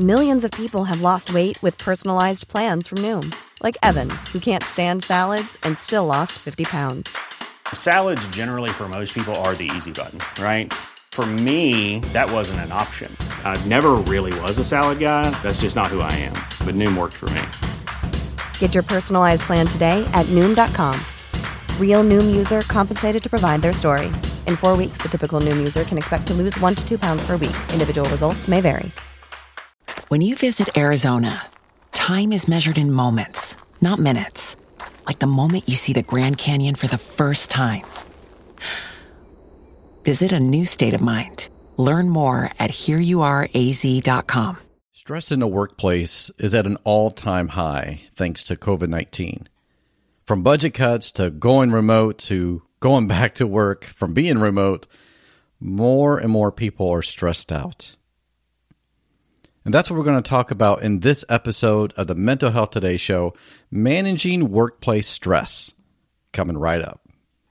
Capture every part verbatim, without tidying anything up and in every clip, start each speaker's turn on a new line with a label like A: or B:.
A: Millions of people have lost weight with personalized plans from Noom. Like Evan, who can't stand salads and still lost fifty pounds.
B: Salads generally for most people are the easy button, right? For me, that wasn't an option. I never really was a salad guy. That's just not who I am. But Noom worked for me.
A: Get your personalized plan today at Noom dot com. Real Noom user compensated to provide their story. In four weeks, the typical Noom user can expect to lose one to two pounds per week. Individual results may vary.
C: When you visit Arizona, time is measured in moments, not minutes. Like the moment you see the Grand Canyon for the first time. Visit a new state of mind. Learn more at here you are a z dot com.
D: Stress in the workplace is at an all-time high thanks to covid nineteen. From budget cuts to going remote to going back to work from being remote, more and more people are stressed out. And that's what we're going to talk about in this episode of the Mental Health Today show, Managing Workplace Stress. Coming right up.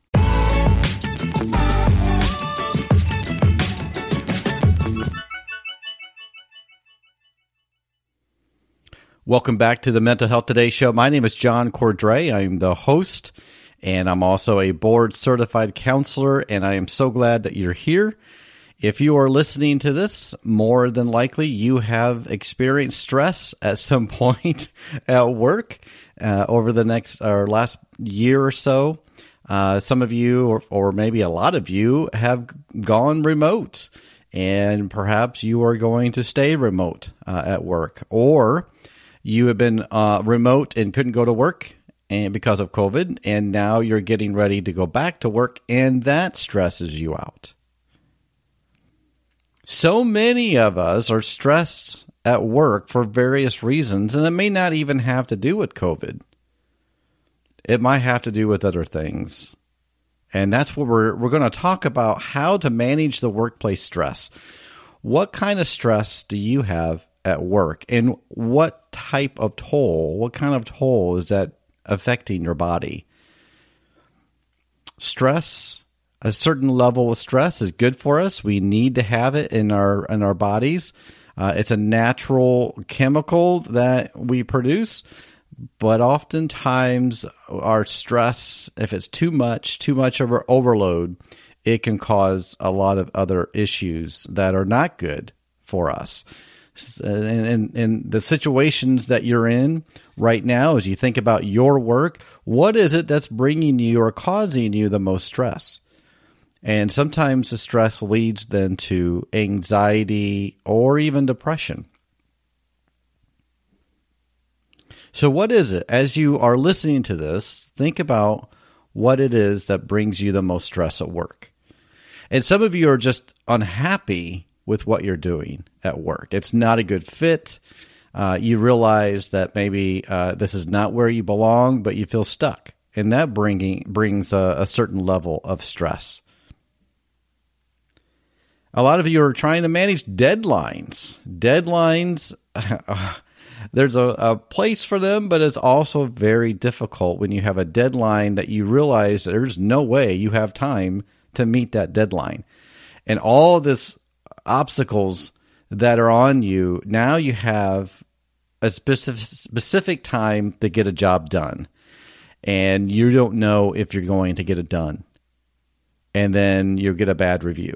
D: Welcome back to the Mental Health Today show. My name is John Cordray. I am the host, and I'm also a board-certified counselor, and I am so glad that you're here. If you are listening to this, more than likely you have experienced stress at some point at work uh, over the next or last year or so. Uh, some of you, or, or maybe a lot of you, have gone remote, and perhaps you are going to stay remote uh, at work, or you have been uh, remote and couldn't go to work and because of COVID, and now you're getting ready to go back to work, and that stresses you out. So many of us are stressed at work for various reasons, and it may not even have to do with COVID. It might have to do with other things. And that's what we're we're going to talk about, how to manage the workplace stress. What kind of stress do you have at work, and what type of toll, what kind of toll is that affecting your body? Stress, a certain level of stress is good for us. We need to have it in our in our bodies. Uh, it's a natural chemical that we produce, but oftentimes our stress, if it's too much, too much of an overload, it can cause a lot of other issues that are not good for us. And, and, and the situations that you're in right now, as you think about your work, what is it that's bringing you or causing you the most stress? And sometimes the stress leads then to anxiety or even depression. So what is it? As you are listening to this, think about what it is that brings you the most stress at work. And some of you are just unhappy with what you're doing at work. It's not a good fit. Uh, you realize that maybe uh, this is not where you belong, but you feel stuck. And that bringing brings a, a certain level of stress. A lot of you are trying to manage deadlines. Deadlines, there's a, a place for them, but it's also very difficult when you have a deadline that you realize there's no way you have time to meet that deadline. And all this obstacles that are on you, now you have a specific specific time to get a job done, and you don't know if you're going to get it done, and then you get a bad review.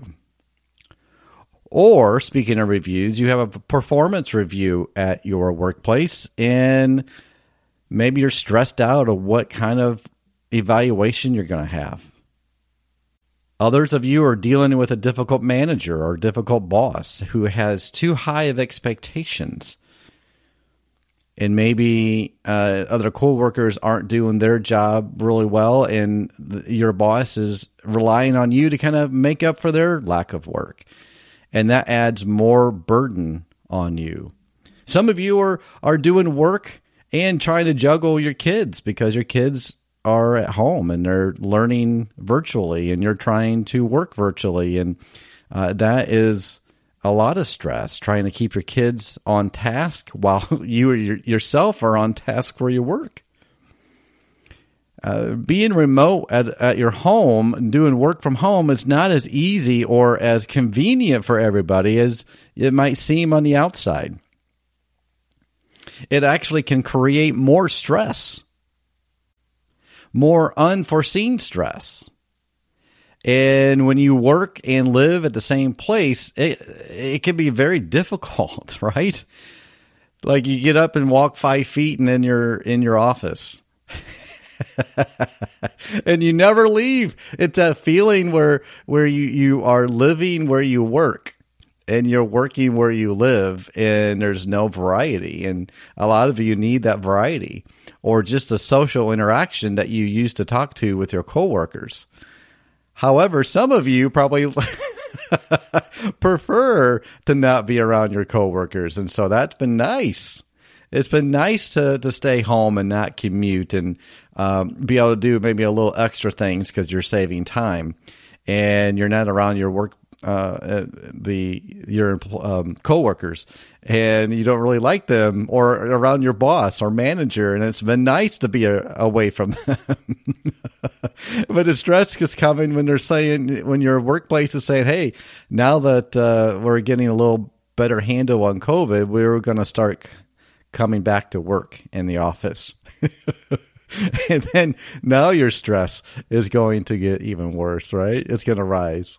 D: Or, speaking of reviews, you have a performance review at your workplace, and maybe you're stressed out of what kind of evaluation you're going to have. Others of you are dealing with a difficult manager or difficult boss who has too high of expectations. And maybe uh, other coworkers aren't doing their job really well, and th- your boss is relying on you to kind of make up for their lack of work. And that adds more burden on you. Some of you are, are doing work and trying to juggle your kids because your kids are at home and they're learning virtually, and you're trying to work virtually. And uh, that is a lot of stress, trying to keep your kids on task while you your, yourself are on task for your work. Uh, being remote at, at your home and doing work from home is not as easy or as convenient for everybody as it might seem on the outside. It actually can create more stress, more unforeseen stress. And when you work and live at the same place, it, it can be very difficult, right? Like you get up and walk five feet and then you're in your office. And you never leave. It's a feeling where where you, you are living where you work and you're working where you live, and there's no variety. And a lot of you need that variety, or just a social interaction that you used to talk to with your coworkers. However, some of you probably prefer to not be around your coworkers, and so that's been nice. It's been nice to, to stay home and not commute, and um, be able to do maybe a little extra things because you're saving time, and you're not around your work, uh, the your um, coworkers, and you don't really like them, or around your boss or manager, and it's been nice to be a, away from them. But the stress is coming when they're saying, when your workplace is saying, "Hey, now that uh, we're getting a little better handle on COVID, we're going to start coming back to work in the office." And then now your stress is going to get even worse, right? It's going to rise.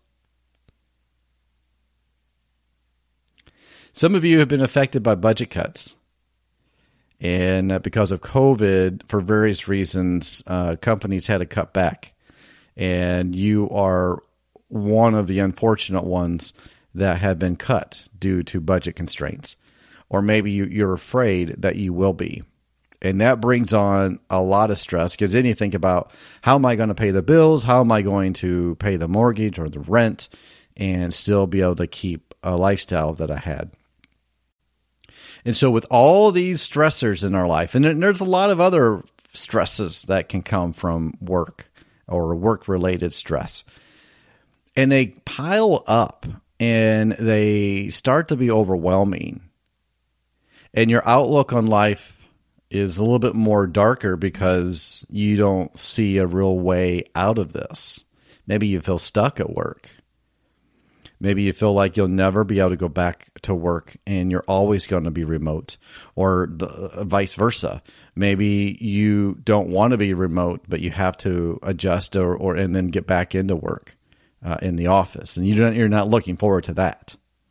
D: Some of you have been affected by budget cuts. And uh, because of COVID, for various reasons, uh, companies had to cut back. And you are one of the unfortunate ones that have been cut due to budget constraints. Or maybe you, you're afraid that you will be. And that brings on a lot of stress, because then you think about, how am I going to pay the bills? How am I going to pay the mortgage or the rent and still be able to keep a lifestyle that I had? And so with all these stressors in our life, and there's a lot of other stresses that can come from work or work-related stress, and they pile up and they start to be overwhelming. And your outlook on life is a little bit more darker because you don't see a real way out of this. Maybe you feel stuck at work. Maybe you feel like you'll never be able to go back to work and you're always going to be remote, or the, vice versa. Maybe you don't want to be remote, but you have to adjust or, or and then get back into work uh, in the office, and you don't, you're not looking forward to that.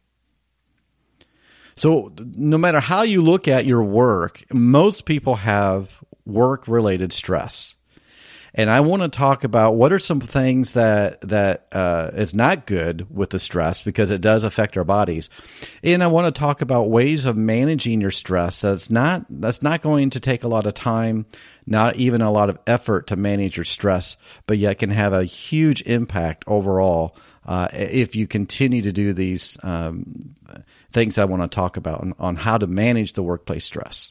D: So no matter how you look at your work, most people have work-related stress. And I want to talk about what are some things that that uh, is not good with the stress, because it does affect our bodies. And I want to talk about ways of managing your stress that's not that's not going to take a lot of time, not even a lot of effort to manage your stress, but yet can have a huge impact overall uh, if you continue to do these um, things I want to talk about on, on how to manage the workplace stress.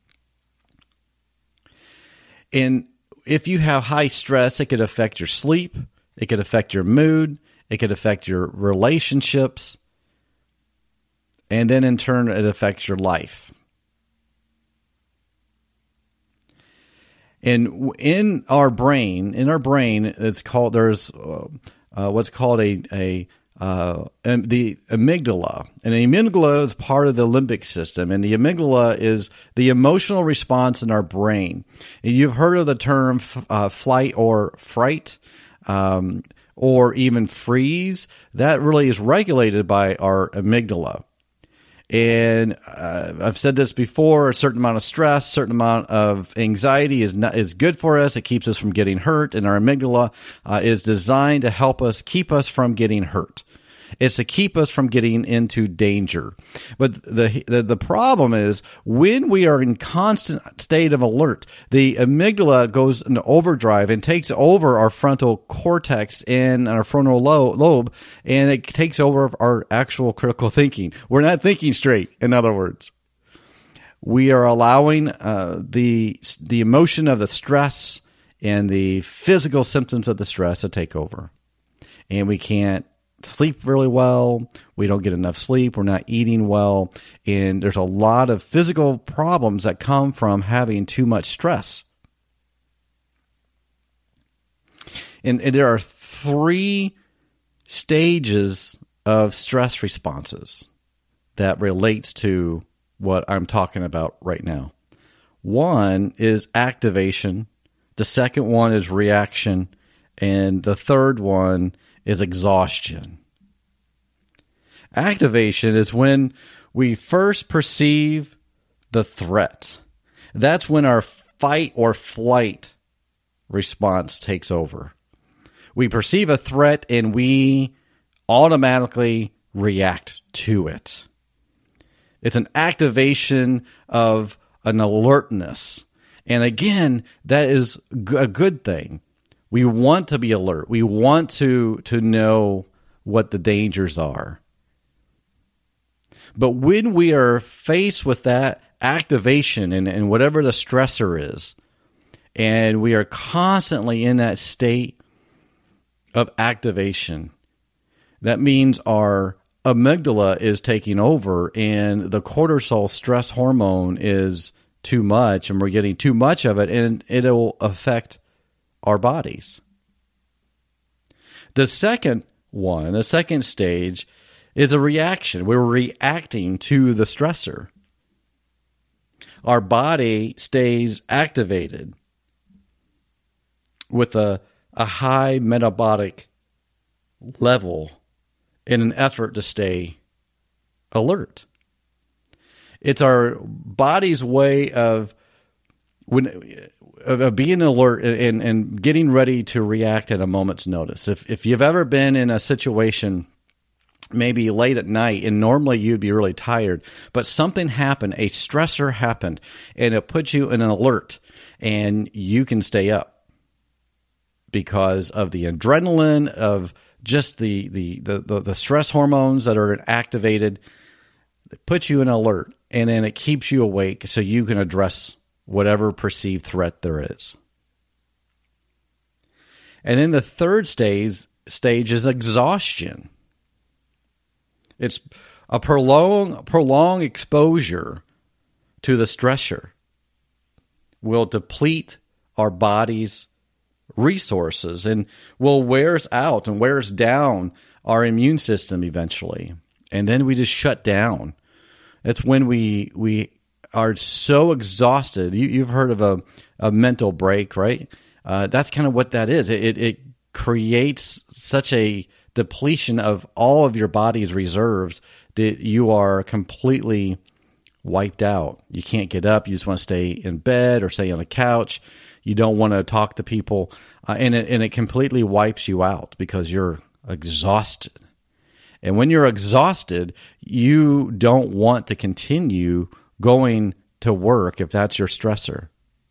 D: And if you have high stress, it could affect your sleep, it could affect your mood, it could affect your relationships, and then in turn, it affects your life. And in our brain, in our brain, it's called, there's uh, uh, what's called a, a Uh, and the amygdala. And the amygdala is part of the limbic system. And the amygdala is the emotional response in our brain. And you've heard of the term uh, flight or fright, um, or even freeze. That really is regulated by our amygdala. And uh, I've said this before, a certain amount of stress, a certain amount of anxiety is not, is good for us. It keeps us from getting hurt. And our amygdala uh, is designed to help us, keep us from getting hurt. It's to keep us from getting into danger. But the, the the problem is, when we are in constant state of alert, the amygdala goes into overdrive and takes over our frontal cortex and our frontal lobe, and it takes over our actual critical thinking. We're not thinking straight, in other words. We are allowing uh, the the emotion of the stress and the physical symptoms of the stress to take over. And we can't sleep really well. We don't get enough sleep. We're not eating well. And there's a lot of physical problems that come from having too much stress. And, and there are three stages of stress responses that relates to what I'm talking about right now. One is activation. The second one is reaction. And the third one is exhaustion. Activation is when we first perceive the threat. That's when our fight or flight response takes over. We perceive a threat and we automatically react to it. It's an activation of an alertness. And again, that is a good thing. We want to be alert. We want to, to know what the dangers are. But when we are faced with that activation and, and whatever the stressor is, and we are constantly in that state of activation, that means our amygdala is taking over and the cortisol stress hormone is too much and we're getting too much of it, and it'll affect our bodies. The second one, the second stage, is a reaction. We're reacting to the stressor. Our body stays activated with a, a high metabolic level in an effort to stay alert. It's our body's way of when of being alert and, and getting ready to react at a moment's notice. If if you've ever been in a situation maybe late at night, and normally you'd be really tired, but something happened, a stressor happened, and it puts you in an alert, and you can stay up because of the adrenaline, of just the the the, the, the stress hormones that are activated. It puts you in alert, and then it keeps you awake so you can address whatever perceived threat there is. And then the third stage stage is exhaustion. It's a prolonged, prolonged exposure to the stressor will deplete our body's resources and will wear us out and wear us down our immune system eventually. And then we just shut down. That's when we we are so exhausted. You, you've heard of a, a mental break, right? Uh, that's kind of what that is. It, it, it creates such a depletion of all of your body's reserves that you are completely wiped out. You can't get up. You just want to stay in bed or stay on a couch. You don't want to talk to people. Uh, and, it, and it completely wipes you out because you're exhausted. And when you're exhausted, you don't want to continue going to work if that's your stressor.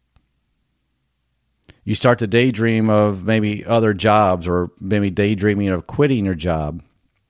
D: You start to daydream of maybe other jobs or maybe daydreaming of quitting your job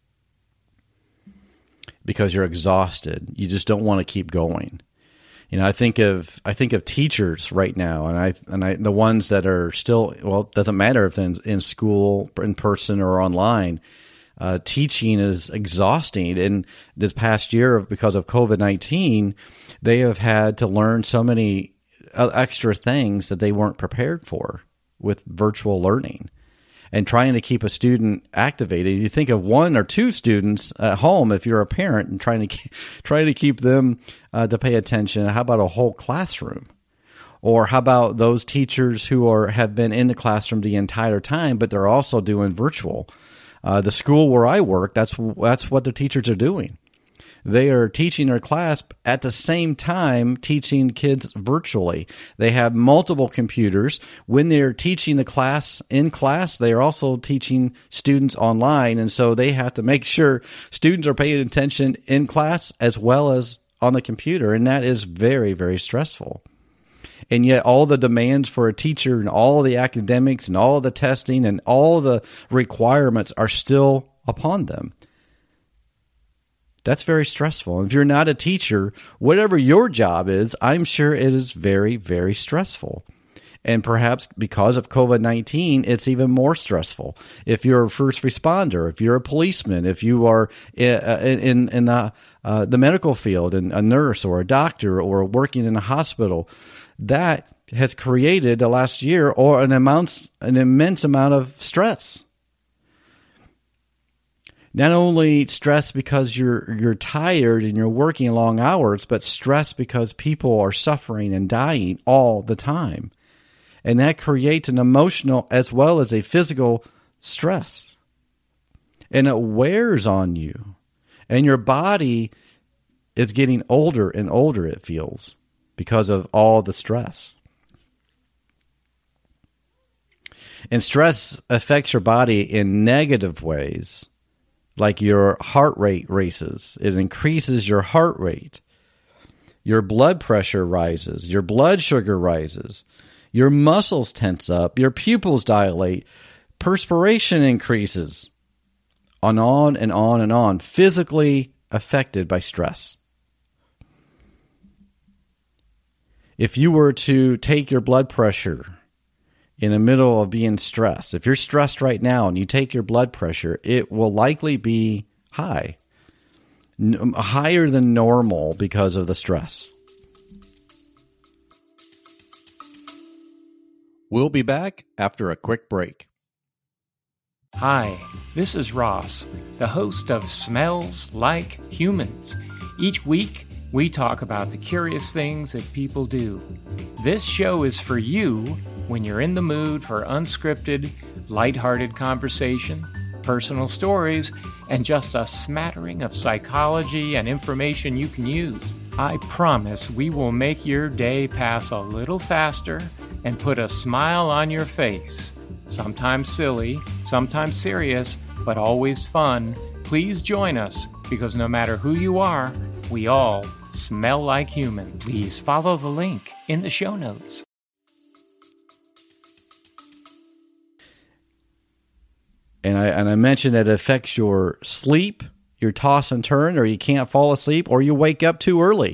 D: because you're exhausted. You just don't want to keep going. You know, I think of I think of teachers right now, and I and I the ones that are still, well, it doesn't matter if they're in, in school, in person, or online. Uh, teaching is exhausting. And this past year, because of COVID nineteen, they have had to learn so many extra things that they weren't prepared for with virtual learning and trying to keep a student activated. You think of one or two students at home if you're a parent and trying to keep, trying to keep them uh, to pay attention. How about a whole classroom? Or how about those teachers who are have been in the classroom the entire time, but they're also doing virtual? Uh, the school where I work, that's that's what the teachers are doing. They are teaching their class at the same time teaching kids virtually. They have multiple computers. When they're teaching the class in class, they are also teaching students online. And so they have to make sure students are paying attention in class as well as on the computer. And that is very, very stressful. And yet all the demands for a teacher and all the academics and all the testing and all the requirements are still upon them. That's very stressful. And if you're not a teacher, whatever your job is, I'm sure it is very, very stressful. And perhaps because of COVID nineteen, it's even more stressful. If you're a first responder, if you're a policeman, if you are in, in, in the, uh, the medical field, and a nurse or a doctor or working in a hospital, that has created the last year or an amount, an immense amount of stress. Not only stress because you're you're tired and you're working long hours, but stress because people are suffering and dying all the time. And that creates an emotional as well as a physical stress. And it wears on you. And your body is getting older and older, it feels, because of all the stress. And stress affects your body in negative ways, like your heart rate races. It increases your heart rate. Your blood pressure rises. Your blood sugar rises. Your muscles tense up. Your pupils dilate. Perspiration increases. On on and on and on. Physically affected by stress. If you were to take your blood pressure in the middle of being stressed, if you're stressed right now and you take your blood pressure, it will likely be high, N- higher than normal because of the stress. We'll be back after a quick break.
E: Hi, this is Ross, the host of Smells Like Humans. Each week, we talk about the curious things that people do. This show is for you when you're in the mood for unscripted, lighthearted conversation, personal stories, and just a smattering of psychology and information you can use. I promise we will make your day pass a little faster and put a smile on your face. Sometimes silly, sometimes serious, but always fun. Please join us, because no matter who you are, we all smell like human. Please follow the link in the show notes.
D: And I and I mentioned that it affects your sleep, your toss and turn, or you can't fall asleep, or you wake up too early.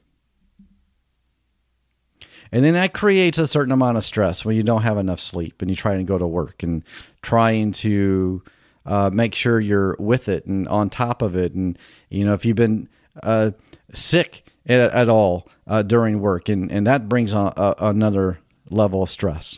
D: And then that creates a certain amount of stress when you don't have enough sleep and you try to go to work and trying to uh, make sure you're with it and on top of it. And, you know, if you've been uh, sick at, at all uh, during work, and, and that brings on a, another level of stress.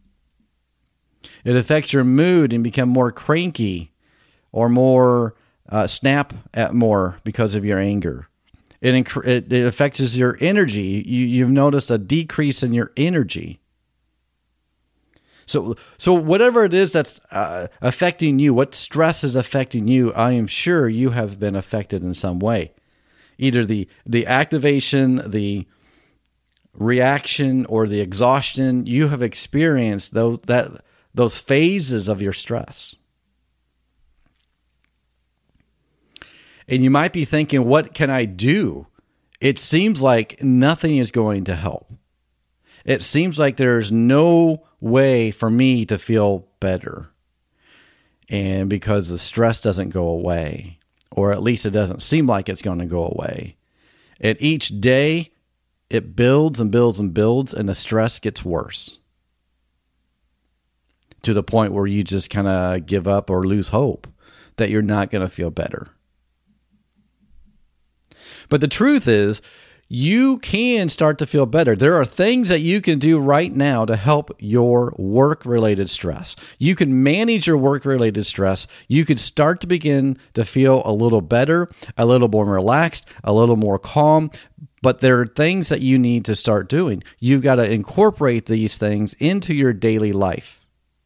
D: It affects your mood and become more cranky or more uh, snap at more because of your anger. It, inc- it it affects your energy. You you've noticed a decrease in your energy. So so whatever it is that's uh, affecting you, what stress is affecting you, I am sure you have been affected in some way. Either the the activation, the reaction, or the exhaustion. You have experienced those that those phases of your stress. And you might be thinking, what can I do? It seems like nothing is going to help. It seems like there's no way for me to feel better. And because the stress doesn't go away, or at least it doesn't seem like it's going to go away. And each day, it builds and builds and builds, and the stress gets worse. To the point where you just kind of give up or lose hope that you're not going to feel better. But the truth is, you can start to feel better. There are things that you can do right now to help your work-related stress. You can manage your work-related stress. You could start to begin to feel a little better, a little more relaxed, a little more calm. But there are things that you need to start doing. You've got to incorporate these things into your daily life.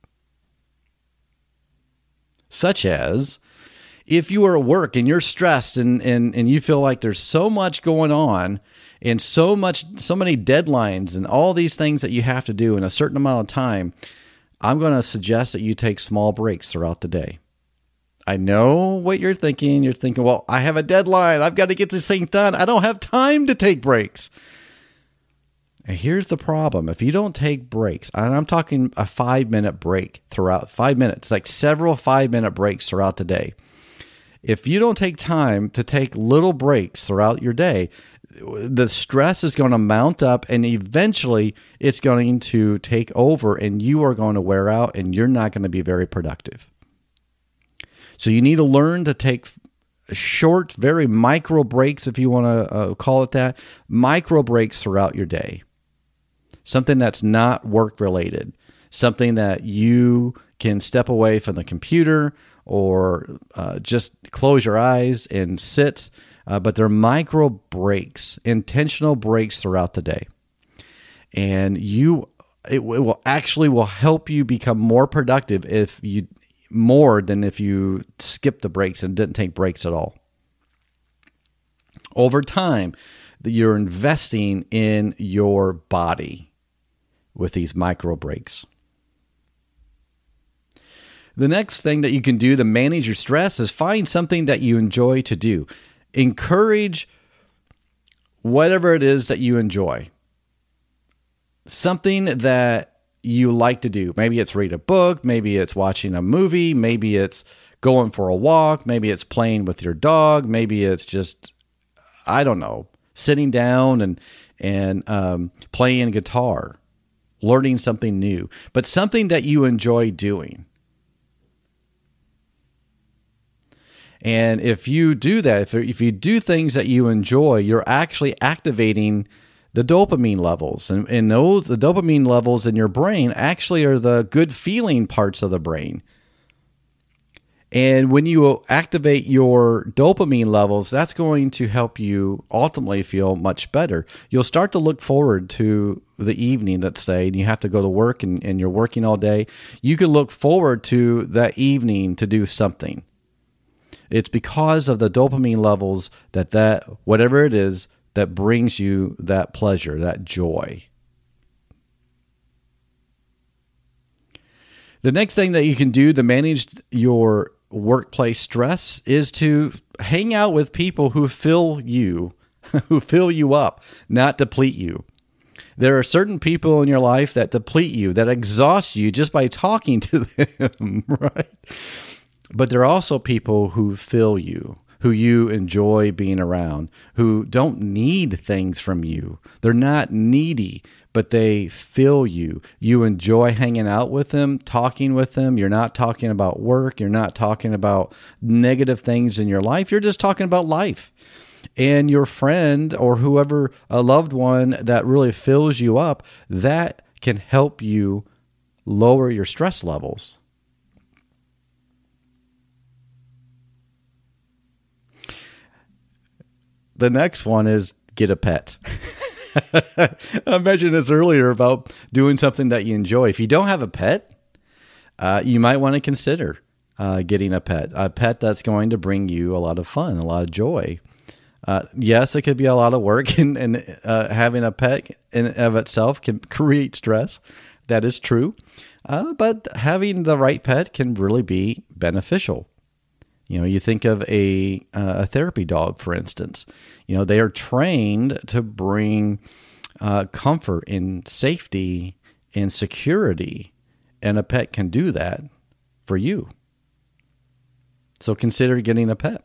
D: Such as, if you are at work and you're stressed and, and, and you feel like there's so much going on and so much, so many deadlines and all these things that you have to do in a certain amount of time, I'm going to suggest that you take small breaks throughout the day. I know what you're thinking. You're thinking, well, I have a deadline. I've got to get this thing done. I don't have time to take breaks. And here's the problem. If you don't take breaks, and I'm talking a five-minute break throughout, five minutes, like several five-minute breaks throughout the day. If you don't take time to take little breaks throughout your day, the stress is going to mount up, and eventually it's going to take over, and you are going to wear out, and you're not going to be very productive. So you need to learn to take short, very micro breaks, if you want to uh, call it that, micro breaks throughout your day. Something that's not work-related, something that you can step away from the computer or uh, just close your eyes and sit. Uh, but they're micro breaks, intentional breaks throughout the day. And you, it will actually will help you become more productive if you, more than if you skipped the breaks and didn't take breaks at all. Over time, you're investing in your body with these micro breaks. The next thing that you can do to manage your stress is find something that you enjoy to do. Encourage whatever it is that you enjoy. Something that you like to do. Maybe it's read a book, maybe it's watching a movie, maybe it's going for a walk, maybe it's playing with your dog, maybe it's just, I don't know, sitting down and and um, playing guitar, learning something new, but something that you enjoy doing. And if you do that, if, if you do things that you enjoy, you're actually activating the dopamine levels. And, and those the dopamine levels in your brain actually are the good feeling parts of the brain. And when you activate your dopamine levels, that's going to help you ultimately feel much better. You'll start to look forward to the evening, let's say, and you have to go to work and, and you're working all day. You can look forward to that evening to do something. It's because of the dopamine levels that that, whatever it is, that brings you that pleasure, that joy. The next thing that you can do to manage your workplace stress is to hang out with people who fill you, who fill you up, not deplete you. There are certain people in your life that deplete you, that exhaust you just by talking to them, right? But there are also people who fill you, who you enjoy being around, who don't need things from you. They're not needy, but they fill you. You enjoy hanging out with them, talking with them. You're not talking about work. You're not talking about negative things in your life. You're just talking about life. And your friend or whoever, a loved one that really fills you up, that can help you lower your stress levels. The next one is get a pet. I mentioned this earlier about doing something that you enjoy. If you don't have a pet, uh, you might want to consider uh, getting a pet. A pet that's going to bring you a lot of fun, a lot of joy. Uh, yes, it could be a lot of work, and, and uh, having a pet in and of itself can create stress. That is true. Uh, but having the right pet can really be beneficial. You know, you think of a uh, a therapy dog, for instance. You know, they are trained to bring uh, comfort and safety and security, and a pet can do that for you. So consider getting a pet.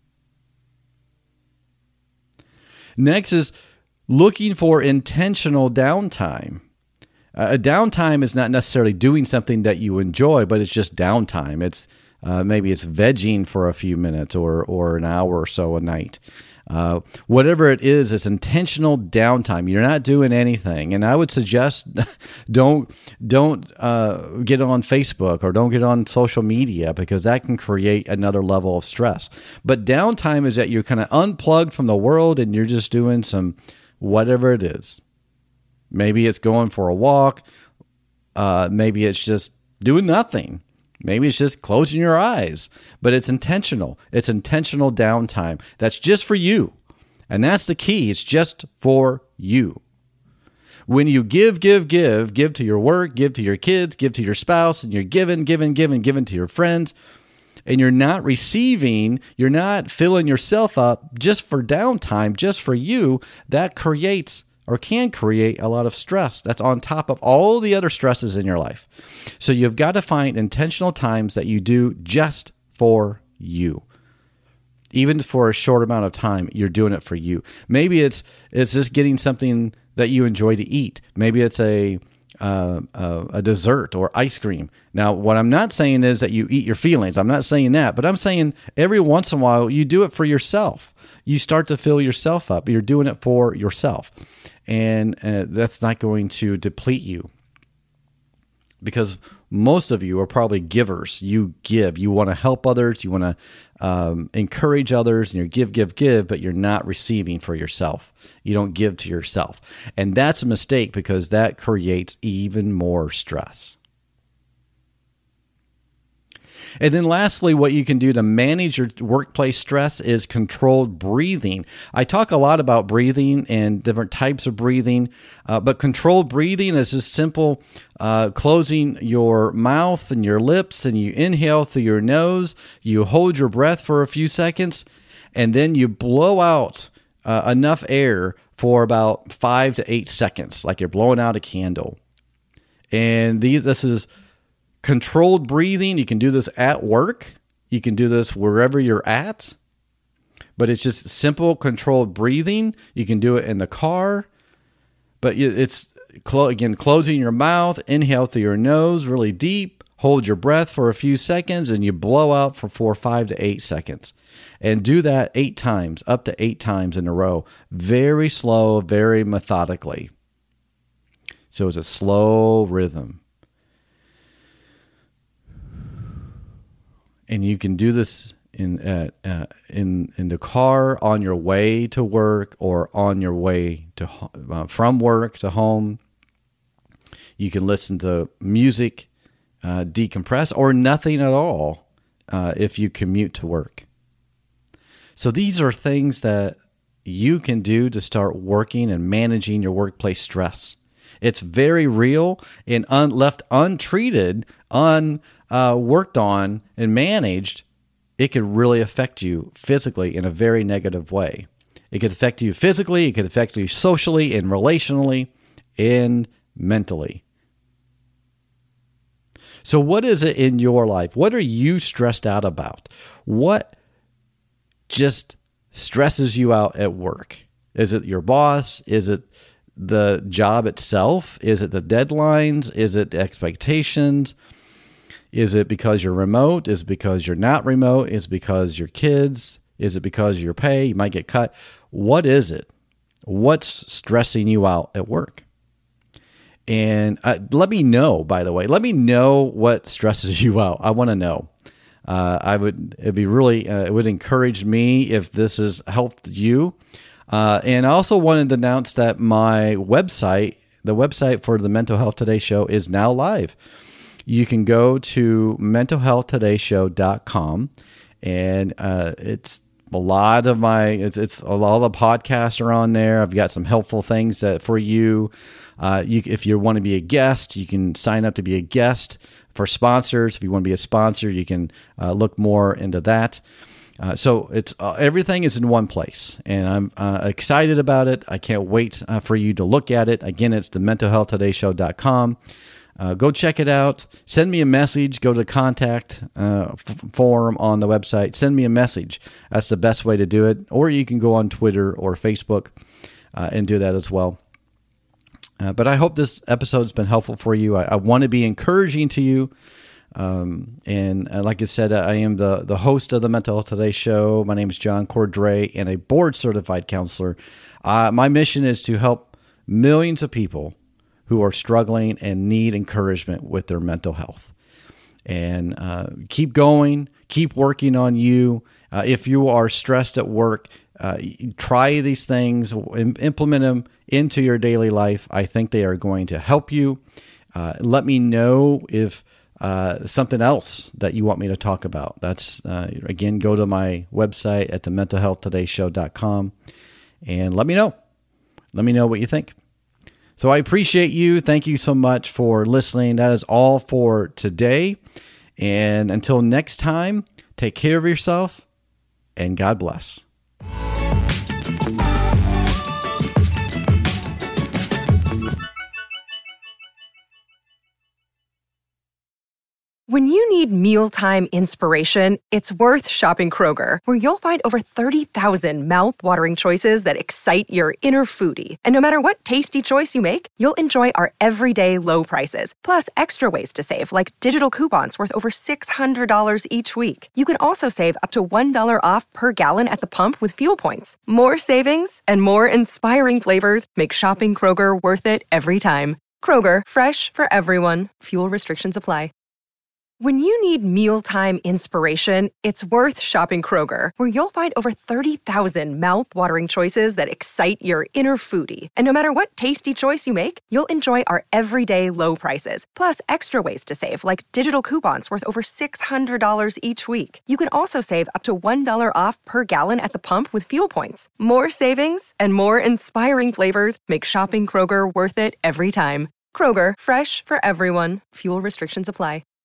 D: Next is looking for intentional downtime. Uh, a downtime is not necessarily doing something that you enjoy, but it's just downtime. It's Uh, maybe it's vegging for a few minutes or or an hour or so a night. Uh, whatever it is, it's intentional downtime. You're not doing anything. And I would suggest don't don't uh, get on Facebook or don't get on social media, because that can create another level of stress. But downtime is that you're kind of unplugged from the world and you're just doing some whatever it is. Maybe it's going for a walk. Uh, maybe it's just doing nothing. Maybe it's just closing your eyes, but it's intentional. It's intentional downtime. That's just for you. And that's the key. It's just for you. When you give, give, give, give to your work, give to your kids, give to your spouse, and you're giving, giving, giving, giving to your friends, and you're not receiving, you're not filling yourself up just for downtime, just for you, that creates or can create a lot of stress that's on top of all the other stresses in your life. So you've got to find intentional times that you do just for you. Even for a short amount of time, you're doing it for you. Maybe it's it's just getting something that you enjoy to eat. Maybe it's a uh, a, a dessert or ice cream. Now, what I'm not saying is that you eat your feelings. I'm not saying that, but I'm saying every once in a while you do it for yourself. You start to fill yourself up. You're doing it for yourself. And uh, that's not going to deplete you. because most of you are probably givers. You give. You want to help others. You want to um, encourage others, and you give, give, give, but you're not receiving for yourself. You don't give to yourself. And that's a mistake because that creates even more stress. And then lastly, what you can do to manage your workplace stress is controlled breathing. I talk a lot about breathing and different types of breathing, uh, but controlled breathing is just simple uh, closing your mouth and your lips, and you inhale through your nose, you hold your breath for a few seconds, and then you blow out uh, enough air for about five to eight seconds, like you're blowing out a candle. And these, this is controlled breathing. You can do this at work. You can do this wherever you're at. But it's just simple controlled breathing. You can do it in the car. But it's, again, closing your mouth, inhale through your nose really deep, hold your breath for a few seconds, and you blow out for four, five to eight seconds. And do that eight times, up to eight times in a row. Very slow, very methodically. So it's a slow rhythm. And you can do this in uh, uh, in in the car, on your way to work, or on your way to uh, from work to home. You can listen to music, uh, decompress, or nothing at all uh, if you commute to work. So these are things that you can do to start working and managing your workplace stress. It's very real, and un- left untreated, un uh, worked on and managed, it could really affect you physically in a very negative way. It could affect you physically, it could affect you socially and relationally and mentally. So what is it in your life? What are you stressed out about? What just stresses you out at work? Is it your boss? Is it the job itself? Is it the deadlines? Is it the expectations? Is it because you're remote? Is it because you're not remote? Is it because your kids? Is it because of your pay? You might get cut. What is it? What's stressing you out at work? And uh, let me know, by the way. Let me know what stresses you out. I want to know. Uh, I would, it'd be really, uh, it would encourage me if this has helped you. Uh, and I also wanted to announce that my website, the website for the Mental Health Today Show, is now live. You can go to mental health today show dot com, and uh, it's a lot of my, it's, it's a lot of the podcasts are on there. I've got some helpful things that for you. Uh, you, if you want to be a guest, you can sign up to be a guest. For sponsors, if you want to be a sponsor, you can uh, look more into that. Uh, so it's uh, everything is in one place, and I'm uh, excited about it. I can't wait uh, for you to look at it. Again, it's the mental health today show dot com. Uh, go check it out. Send me a message. Go to the contact uh, f- form on the website. Send me a message. That's the best way to do it. Or you can go on Twitter or Facebook uh, and do that as well. Uh, but I hope this episode's been helpful for you. I, I want to be encouraging to you. Um, and uh, like I said, I am the, the host of the Mental Health Today Show. My name is John Cordray, and a board-certified counselor. Uh, my mission is to help millions of people who are struggling and need encouragement with their mental health. And uh, keep going, keep working on you. Uh, if you are stressed at work, uh, try these things, implement them into your daily life. I think they are going to help you. Uh, let me know if uh, something else that you want me to talk about. That's, uh, again, go to my website at the mental health today show dot com and let me know. Let me know what you think. So I appreciate you. Thank you so much for listening. That is all for today. And until next time, take care of yourself and God bless.
F: When you need mealtime inspiration, it's worth shopping Kroger, where you'll find over thirty thousand mouth-watering choices that excite your inner foodie. And no matter what tasty choice you make, you'll enjoy our everyday low prices, plus extra ways to save, like digital coupons worth over six hundred dollars each week. You can also save up to one dollar off per gallon at the pump with fuel points. More savings and more inspiring flavors make shopping Kroger worth it every time. Kroger, fresh for everyone. Fuel restrictions apply. When you need mealtime inspiration, it's worth shopping Kroger, where you'll find over thirty thousand mouth-watering choices that excite your inner foodie. And no matter what tasty choice you make, you'll enjoy our everyday low prices, plus extra ways to save, like digital coupons worth over six hundred dollars each week. You can also save up to one dollar off per gallon at the pump with fuel points. More savings and more inspiring flavors make shopping Kroger worth it every time. Kroger, fresh for everyone. Fuel restrictions apply.